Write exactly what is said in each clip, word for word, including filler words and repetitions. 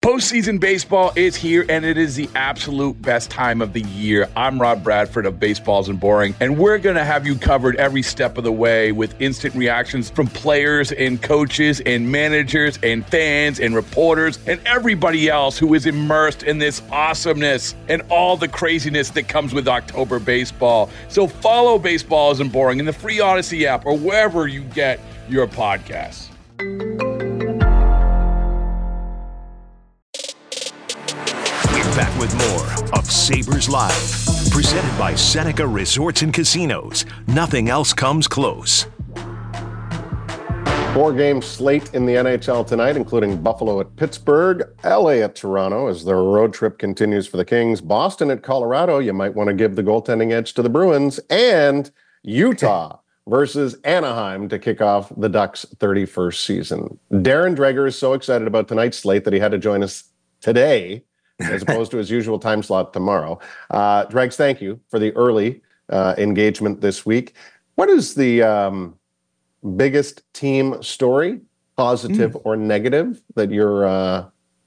Postseason baseball is here, and it is the absolute best time of the year. I'm Rob Bradford of Baseball Isn't Boring, and we're going to have you covered every step of the way with instant reactions from players and coaches and managers and fans and reporters and everybody else who is immersed in this awesomeness and all the craziness that comes with October baseball. So follow Baseball Isn't Boring in the free Odyssey app or wherever you get your podcasts. Back with more of Sabres Live, presented by Seneca Resorts and Casinos. Nothing else comes close. Four-game slate in the N H L tonight, including Buffalo at Pittsburgh, L A at Toronto as their road trip continues for the Kings, Boston at Colorado. You might want to give the goaltending edge to the Bruins, and Utah versus Anaheim to kick off the Ducks' thirty-first season. Darren Dreger is so excited about tonight's slate that he had to join us today as opposed to his usual time slot tomorrow. Uh, Dregs, thank you for the early uh, engagement this week. What is the um, biggest team story, positive mm. or negative, that you're uh,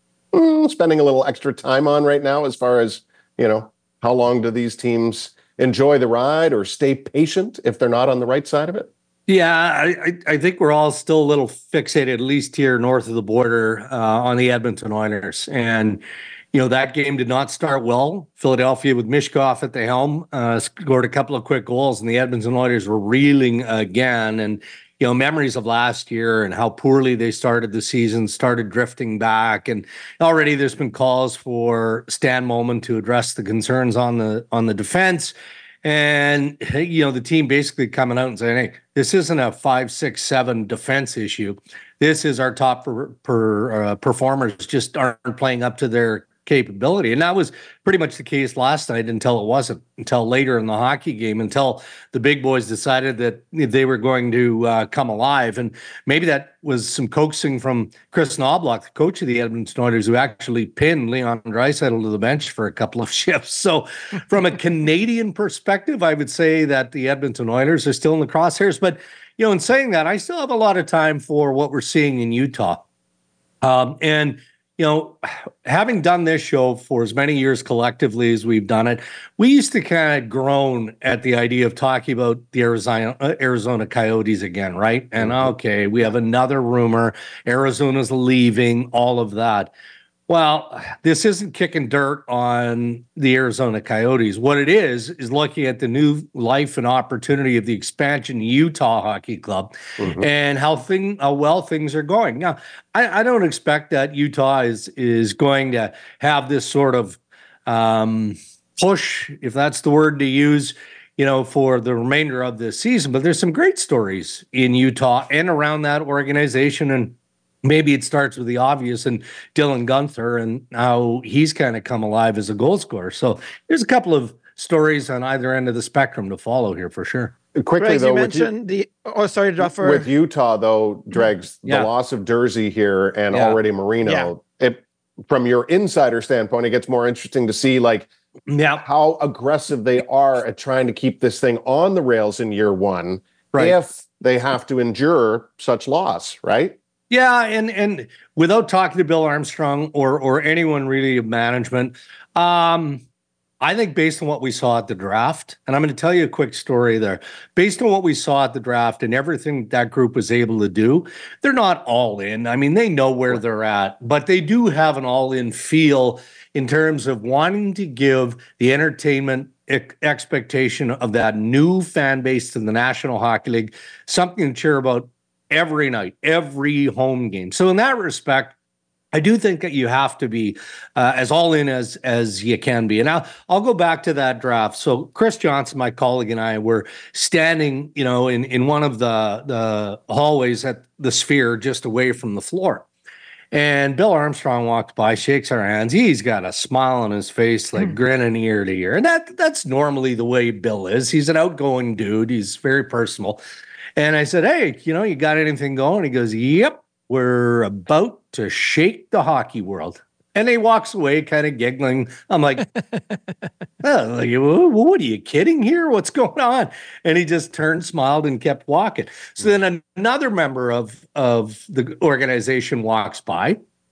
mm, spending a little extra time on right now as far as, you know, how long do these teams enjoy the ride or stay patient if they're not on the right side of it? Yeah, I, I think we're all still a little fixated, at least here north of the border, uh, on the Edmonton Oilers. And you know, that game did not start well. Philadelphia with Mishkov at the helm uh, scored a couple of quick goals, and the Edmonton Oilers were reeling again. And, you know, memories of last year and how poorly they started the season, started drifting back. And already there's been calls for Stan Moman to address the concerns on the on the defense. And, you know, the team basically coming out and saying, hey, this isn't a five, six, seven defense issue. This is our top per, per, uh, performers just aren't playing up to their capability. And that was pretty much the case last night until it wasn't, until later in the hockey game, until the big boys decided that they were going to uh, come alive. And maybe that was some coaxing from Chris Knobloch, the coach of the Edmonton Oilers, who actually pinned Leon Draisaitl to the bench for a couple of shifts. So from a Canadian perspective, I would say that the Edmonton Oilers are still in the crosshairs. But, you know, in saying that, I still have a lot of time for what we're seeing in Utah. Um, and You know, having done this show for as many years collectively as we've done it, we used to kind of groan at the idea of talking about the Arizona uh, Arizona Coyotes again, right? And okay, we have another rumor, Arizona's leaving, all of that. Well, this isn't kicking dirt on the Arizona Coyotes. What it is, is looking at the new life and opportunity of the expansion Utah Hockey Club mm-hmm. and how thing, how well things are going. Now, I, I don't expect that Utah is, is going to have this sort of um, push, if that's the word to use, you know, for the remainder of this season. But there's some great stories in Utah and around that organization, and maybe it starts with the obvious and Dylan Guenther and how he's kind of come alive as a goal scorer. So there's a couple of stories on either end of the spectrum to follow here for sure. Quickly, Dregs, though, you mentioned you, the oh, sorry, Duffer. With Utah, though, Dregs, yeah. the loss of Jersey here and yeah. already Marino. Yeah. It, from your insider standpoint, it gets more interesting to see like yeah. how aggressive they are at trying to keep this thing on the rails in year one, right. if they have to endure such loss, right? Yeah, and and without talking to Bill Armstrong or or anyone really of management, um, I think based on what we saw at the draft, and I'm going to tell you a quick story there. Based on what we saw at the draft and everything that group was able to do, they're not all in. I mean, they know where they're at, but they do have an all-in feel in terms of wanting to give the entertainment expectation of that new fan base to the National Hockey League something to cheer about every night, every home game. So in that respect, I do think that you have to be uh, as all in as as you can be. And I'll, I'll go back to that draft. So Chris Johnson, my colleague, and I were standing, you know, in, in one of the, the hallways at the Sphere just away from the floor. And Bill Armstrong walked by, shakes our hands. He's got a smile on his face, like mm. grinning ear to ear. And that that's normally the way Bill is. He's an outgoing dude. He's very personal. And I said, hey, you know, you got anything going? He goes, yep, we're about to shake the hockey world. And he walks away kind of giggling. I'm like, oh, like, what are you kidding here? What's going on? And he just turned, smiled, and kept walking. So then another member of, of the organization walks by.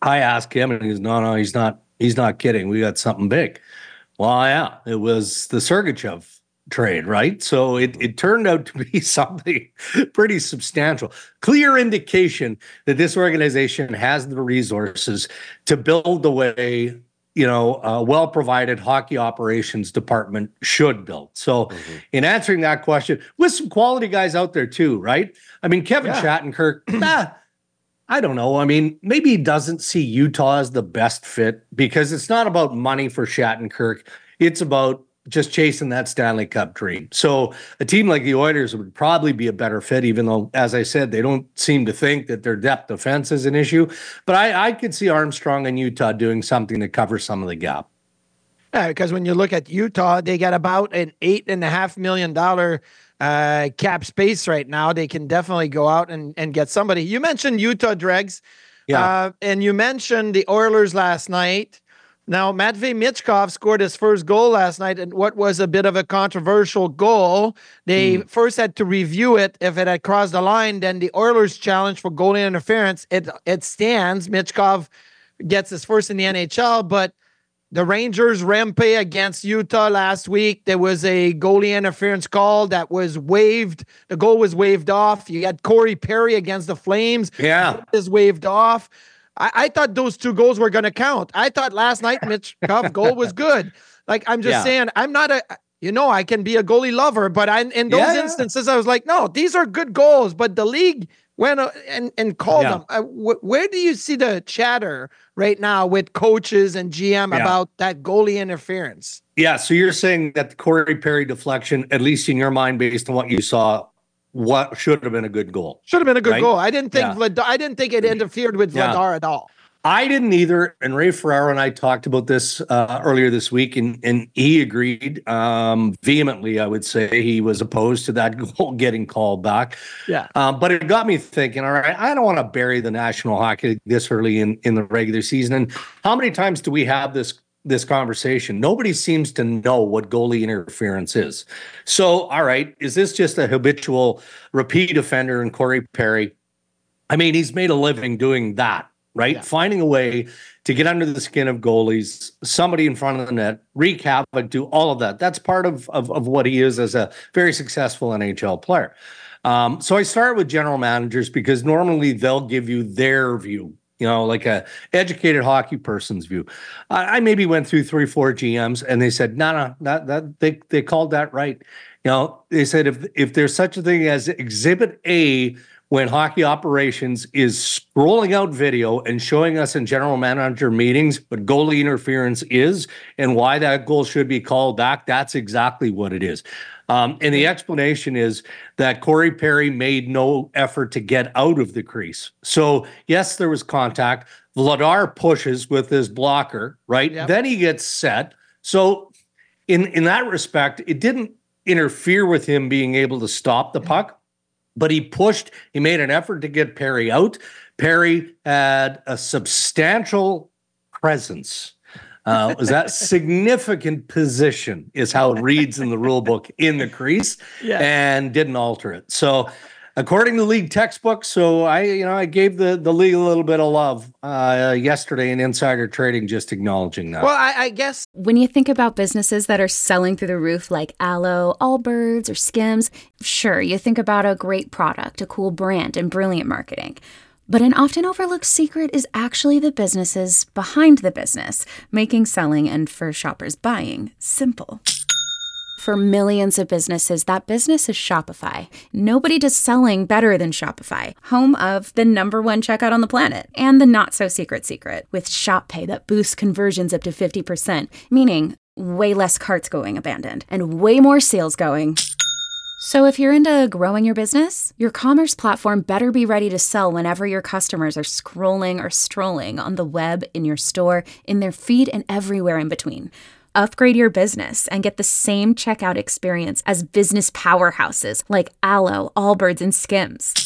I asked him, and he's no, no, he's not. He's not kidding. We got something big. Well, yeah, it was the Sergachev trade, right? So it, it turned out to be something pretty substantial. Clear indication that this organization has the resources to build the way, you know, a well-provided hockey operations department should build. So mm-hmm. in answering that question, with some quality guys out there too, right? I mean, Kevin yeah. Shattenkirk, ah, I don't know. I mean, maybe he doesn't see Utah as the best fit because it's not about money for Shattenkirk. It's about just chasing that Stanley Cup dream. So a team like the Oilers would probably be a better fit, even though, as I said, they don't seem to think that their depth defense is an issue. But I, I could see Armstrong and Utah doing something to cover some of the gap. Yeah, because when you look at Utah, they got about an eight and a half million dollar uh, cap space right now. They can definitely go out and, and get somebody. You mentioned Utah, Dregs. Yeah. Uh, and you mentioned the Oilers last night. Now, Matvei Michkov scored his first goal last night, and what was a bit of a controversial goal. They mm. first had to review it. If it had crossed the line, then the Oilers challenge for goalie interference, it it stands. Michkov gets his first in the N H L, but the Rangers Rempe against Utah last week, there was a goalie interference call that was waived. The goal was waived off. You had Corey Perry against the Flames. Yeah. It is waived off. I, I thought those two goals were going to count. I thought last night Michkov's goal was good. Like, I'm just yeah. saying, I'm not a, you know, I can be a goalie lover, but I, in those yeah. instances, I was like, no, these are good goals, but the league went uh, and, and called yeah. them. Uh, wh- where do you see the chatter right now with coaches and G M yeah. about that goalie interference? Yeah, so you're saying that the Corey Perry deflection, at least in your mind, based on what you saw, what should have been a good goal. Should have been a good right? goal. I didn't think yeah. Vlad, I didn't think it interfered with yeah. Vladar at all. I didn't either. And Ray Ferraro and I talked about this uh, earlier this week, and, and he agreed um, vehemently, I would say. He was opposed to that goal getting called back. Yeah. Um, but it got me thinking, all right, I don't want to bury the National Hockey League this early in, in the regular season. And how many times do we have this this conversation? Nobody seems to know what goalie interference is. So, all right, is this just a habitual repeat offender in Corey Perry? I mean, he's made a living doing that, right? Yeah. Finding a way to get under the skin of goalies, somebody in front of the net, wreak havoc, do all of that. That's part of, of, of what he is as a very successful N H L player. Um, so I start with general managers because normally they'll give you their view, you know, like a educated hockey person's view. I, I maybe went through three, four G Ms and they said, no, no, that, that they, they called that right. You know, they said, if, if there's such a thing as Exhibit A, when hockey operations is scrolling out video and showing us in general manager meetings what goalie interference is and why that goal should be called back, that's exactly what it is. Um, and the explanation is that Corey Perry made no effort to get out of the crease. So, yes, there was contact. Vladar pushes with his blocker, right? Yep. Then he gets set. So, in, in that respect, it didn't interfere with him being able to stop the puck, but he pushed. He made an effort to get Perry out. Perry had a substantial presence. Uh, was that significant position is how it reads in the rule book in the crease, yeah. and didn't alter it. So according to league textbook, so I, you know, I gave the, the league a little bit of love uh, yesterday in Insider Trading, just acknowledging that. Well, I, I guess when you think about businesses that are selling through the roof like Aloe, Allbirds, or Skims, sure, you think about a great product, a cool brand, and brilliant marketing. But an often overlooked secret is actually the businesses behind the business, making selling and for shoppers buying simple. For millions of businesses, that business is Shopify. Nobody does selling better than Shopify, home of the number one checkout on the planet and the not-so-secret secret with Shop Pay that boosts conversions up to fifty percent, meaning way less carts going abandoned and way more sales going. So if you're into growing your business, your commerce platform better be ready to sell whenever your customers are scrolling or strolling on the web, in your store, in their feed, and everywhere in between. Upgrade your business and get the same checkout experience as business powerhouses like Aloe, Allbirds, and Skims.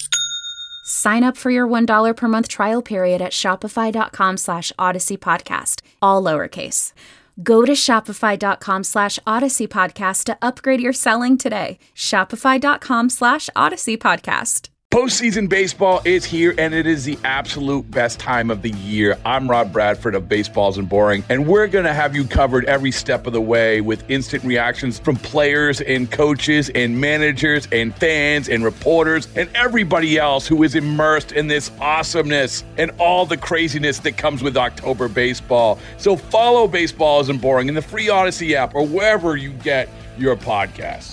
Sign up for your one dollar per month trial period at shopify.com slash Odyssey Podcast, all lowercase. Go to shopify.com slash Odyssey Podcast to upgrade your selling today. Shopify.com slash Odyssey Podcast. Postseason baseball is here, and it is the absolute best time of the year. I'm Rob Bradford of Baseballs and Boring, and we're going to have you covered every step of the way with instant reactions from players and coaches and managers and fans and reporters and everybody else who is immersed in this awesomeness and all the craziness that comes with October baseball. So follow Baseballs and Boring in the free Odyssey app or wherever you get your podcasts.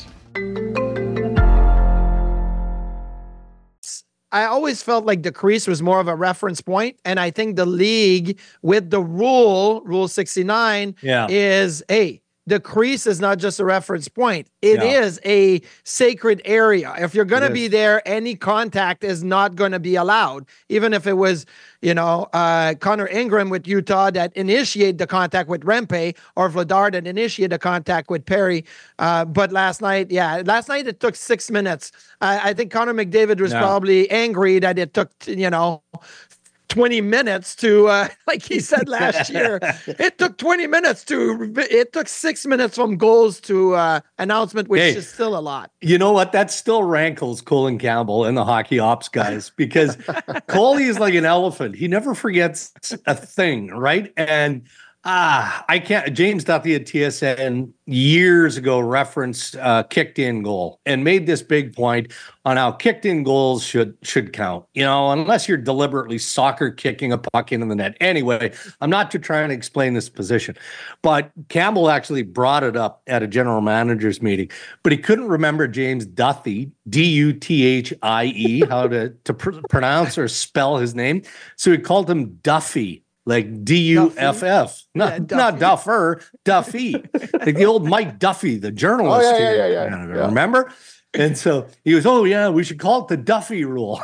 I always felt like the crease was more of a reference point, and I think the league with the rule, Rule sixty-nine, yeah. is, hey, the crease is not just a reference point. It Yeah. is a sacred area. If you're going to It be is. there, any contact is not going to be allowed. Even if it was, you know, uh, Connor Ingram with Utah that initiated the contact with Rempe, or Vladar that initiated the contact with Perry. Uh, but last night, yeah, last night it took six minutes. I, I think Connor McDavid was Yeah. probably angry that it took, you know, twenty minutes to, uh, like he said last year, it took twenty minutes to, it took six minutes from goals to uh, announcement, which Hey. is still a lot. You know what? That still rankles Colin Campbell and the hockey ops guys, because Coley is like an elephant. He never forgets a thing, right? And ah, I can't. James Duthie at T S N years ago referenced uh, kicked in goal and made this big point on how kicked in goals should should count. You know, unless you're deliberately soccer kicking a puck into the net. Anyway, I'm not to try and explain this position, but Campbell actually brought it up at a general managers meeting, but he couldn't remember James Duthie, D U T H I E, how to to pr- pronounce or spell his name. So he called him Duffy. Like D U F F, not, Yeah, Duffy. not Duffer, Duffy. Like the old Mike Duffy, the journalist. Oh, yeah, yeah, here. yeah, yeah. Uh, Yeah. Remember? And so he goes, oh, yeah, we should call it the Duffy rule.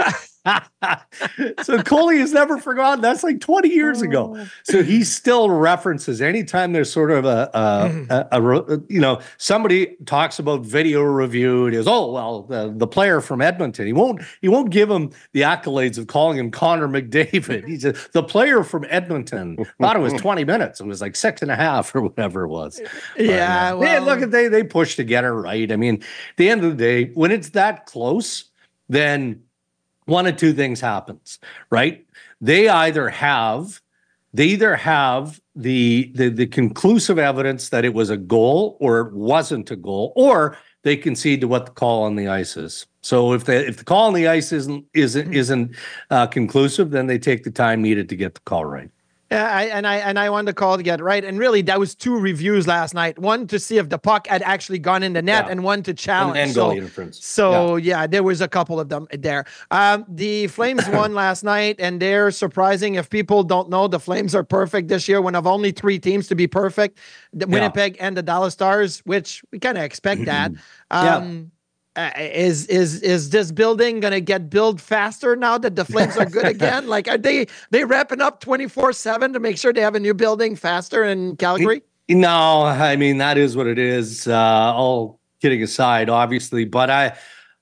So Coley has never forgotten. That's like twenty years ago. So he still references anytime there's sort of a, a, a, a, a you know, somebody talks about video review. It is, oh, well, the, the player from Edmonton. He won't he won't give him the accolades of calling him Connor McDavid. He's a, the player from Edmonton. Thought it was twenty minutes. It was like six and a half or whatever it was. Yeah, But, uh, well, look at they they push to get it right. I mean, at the end of the day, when it's that close, then one of two things happens, right? They either have, they either have the, the the conclusive evidence that it was a goal or it wasn't a goal, or they concede to what the call on the ice is. So if the if the call on the ice isn't isn't isn't uh, conclusive, then they take the time needed to get the call right. Yeah, I, and I and I wanted to call to get it right. And really, that was two reviews last night. One to see if the puck had actually gone in the net, Yeah. and one to challenge. And, and so, goal interference. so yeah. there was a couple of them there. Um, the Flames won last night, and they're surprising. If people don't know, the Flames are perfect this year. One of only three teams to be perfect: the Winnipeg and the Dallas Stars, which we kind of expect that. Yeah. Um, Uh, is is is this building gonna get built faster now that the Flames are good again? Like, are they they wrapping up twenty-four seven to make sure they have a new building faster in Calgary? No, I mean, that is what it is. Uh, all kidding aside, obviously, but I,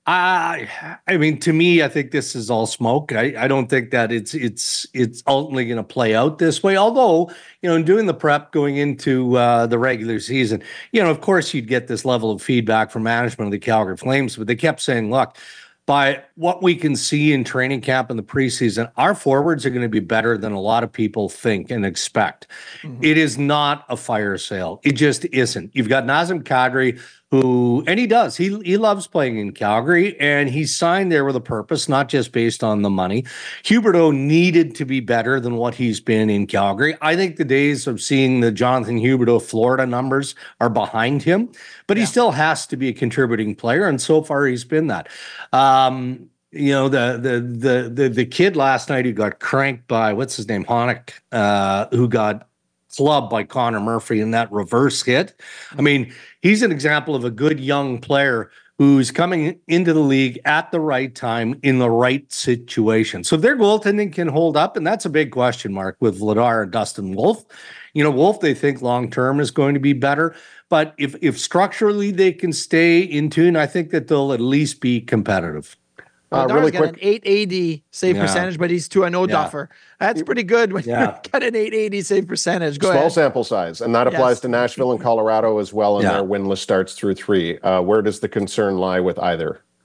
I, I mean, to me, I think this is all smoke. I, I don't think that it's it's it's ultimately going to play out this way. Although, you know, in doing the prep going into uh, the regular season, you know, of course, you'd get this level of feedback from management of the Calgary Flames, but they kept saying, look, by what we can see in training camp in the preseason, our forwards are going to be better than a lot of people think and expect. Mm-hmm. It is not a fire sale. It just isn't. You've got Nazem Kadri, who, and he does, he he loves playing in Calgary, and he signed there with a purpose, not just based on the money. Huberdeau needed to be better than what he's been in Calgary. I think the days of seeing the Jonathan Huberdeau Florida numbers are behind him, but yeah. he still has to be a contributing player, and so far he's been that. Um, you know, the, the the the the kid last night who got cranked by, what's his name, Honeck, uh, who got clubbed by Connor Murphy in that reverse hit. I mean, he's an example of a good young player who's coming into the league at the right time in the right situation. So if their goaltending can hold up, and that's a big question mark with Vladar and Dustin Wolf. You know, Wolf, they think long-term is going to be better. But if if structurally they can stay in tune, I think that they'll at least be competitive. Uh, really got quick. An eight eighty save yeah. percentage, but he's to a no yeah. duffer. That's pretty good when yeah. you got an eight eighty save percentage. Go Small ahead. sample size, and that applies yes. to Nashville and Colorado as well in yeah. their winless starts through three. Uh, where does the concern lie with either?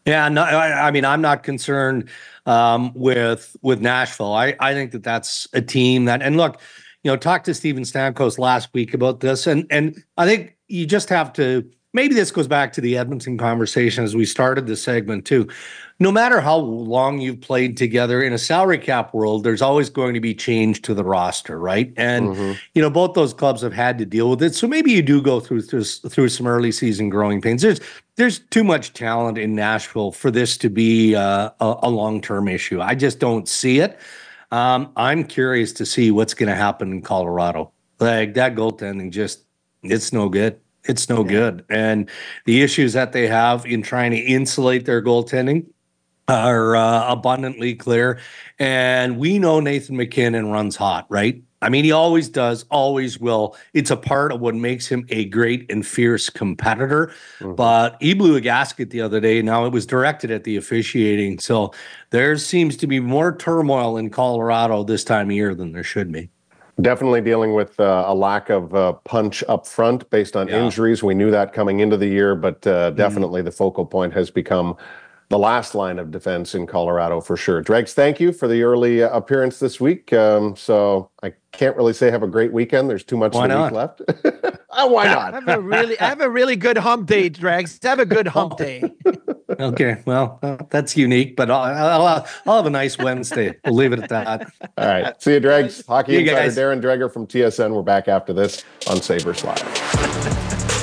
Yeah, no, I, I mean, I'm not concerned um, with with Nashville. I, I think that that's a team that, and look, you know, talked to Steven Stamkos last week about this, and and I think you just have to, maybe this goes back to the Edmonton conversation as we started the segment too. No matter how long you've played together in a salary cap world, there's always going to be change to the roster, right? And, mm-hmm. you know, both those clubs have had to deal with it. So maybe you do go through through, through some early season growing pains. There's there's too much talent in Nashville for this to be uh, a, a long-term issue. I just don't see it. Um, I'm curious to see what's going to happen in Colorado. Like, that goaltending just, it's no good. It's no yeah. good. And the issues that they have in trying to insulate their goaltending are uh, abundantly clear. And we know Nathan MacKinnon runs hot, right? I mean, he always does, always will. It's a part of what makes him a great and fierce competitor. Mm-hmm. But he blew a gasket the other day. Now, it was directed at the officiating. So there seems to be more turmoil in Colorado this time of year than there should be. Definitely dealing with uh, a lack of uh, punch up front based on yeah. injuries. We knew that coming into the year, but uh, definitely mm. the focal point has become the last line of defense in Colorado for sure. Dregs, thank you for the early uh, appearance this week. Um, so I can't really say have a great weekend. There's too much of the week left. oh, why not? have a really, have a really good hump day, Dregs. Have a good hump day. Okay, well, uh, that's unique, but I'll, I'll, I'll have a nice Wednesday. We'll leave it at that. All right. See you, Dregs. Hockey you Insider guys. Darren Dreger from T S N. We're back after this on Sabres Live.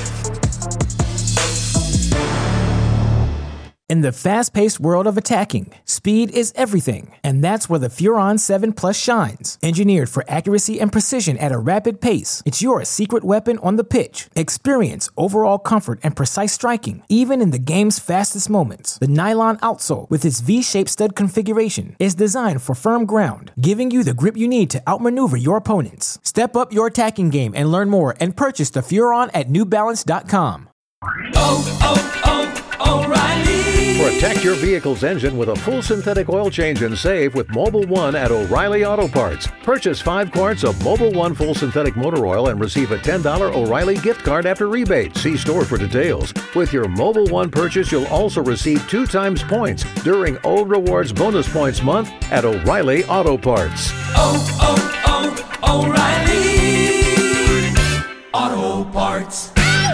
In the fast-paced world of attacking, speed is everything, and that's where the Furon seven Plus shines. Engineered for accuracy and precision at a rapid pace, it's your secret weapon on the pitch. Experience overall comfort and precise striking, even in the game's fastest moments. The nylon outsole, with its V-shaped stud configuration, is designed for firm ground, giving you the grip you need to outmaneuver your opponents. Step up your attacking game and learn more and purchase the Furon at new balance dot com. Oh, oh, oh, O'Reilly! Protect your vehicle's engine with a full synthetic oil change and save with Mobil one at O'Reilly Auto Parts. Purchase five quarts of Mobil one full synthetic motor oil and receive a ten dollars O'Reilly gift card after rebate. See store for details. With your Mobil one purchase, you'll also receive two times points during O Rewards Bonus Points Month at O'Reilly Auto Parts. Oh, oh, oh, O'Reilly Auto Parts.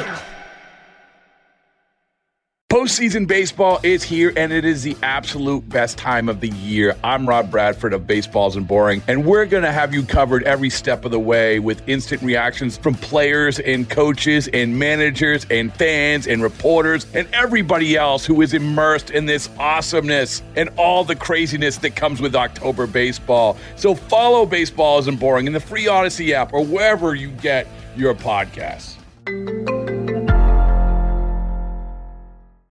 Postseason baseball is here, and it is the absolute best time of the year. I'm Rob Bradford of Baseballs and Boring, and we're going to have you covered every step of the way with instant reactions from players and coaches and managers and fans and reporters and everybody else who is immersed in this awesomeness and all the craziness that comes with October baseball. So follow Baseballs and Boring in the free Odyssey app or wherever you get your podcasts.